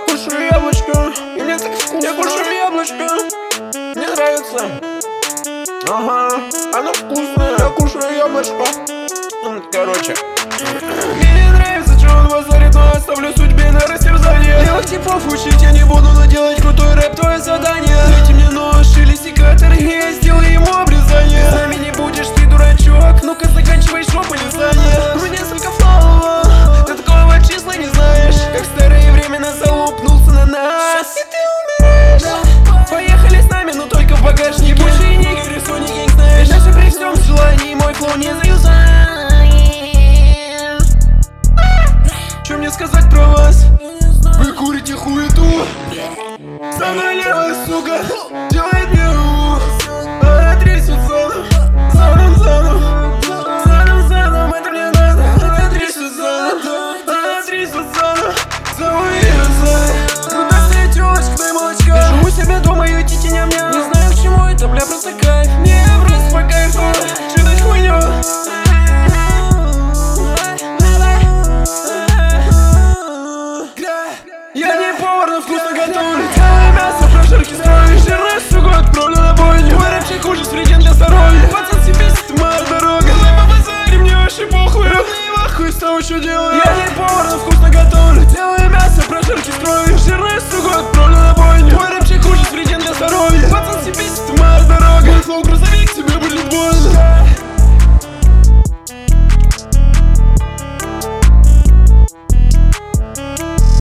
кушаю яблочко, и мне так вкусно. Я кушаю яблочко, мне нравится. Ага, оно вкусное. Я кушаю яблочко. Короче, мне не нравится, что он базарит, но оставлю судьбе на растерзание. Делать типов учить я не буду, но делать крутой рэп твое задание. Дайте мне нож или секатор, и я сделаю ему